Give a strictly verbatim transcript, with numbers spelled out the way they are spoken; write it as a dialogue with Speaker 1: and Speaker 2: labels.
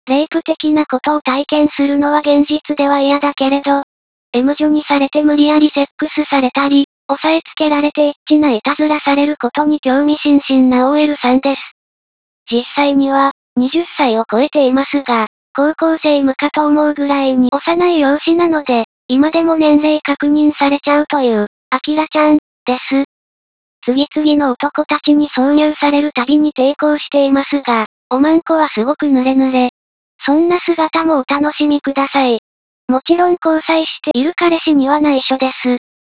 Speaker 1: レイプ的なことを体験するのは現実では嫌だけれど、M 女にされて無理やりセックスされたり、押さえつけられてエッチないたずらされることに興味津々な オーエル さんです。実際には、はたちを超えていますが、高校生無かと思うぐらいに幼い容姿なので、今でも年齢確認されちゃうという、アキラちゃん、です。次々の男たちに挿入されるたびに抵抗していますが、おまんこはすごく濡れ濡れ。そんな姿もお楽しみください。もちろん交際している彼氏には内緒です。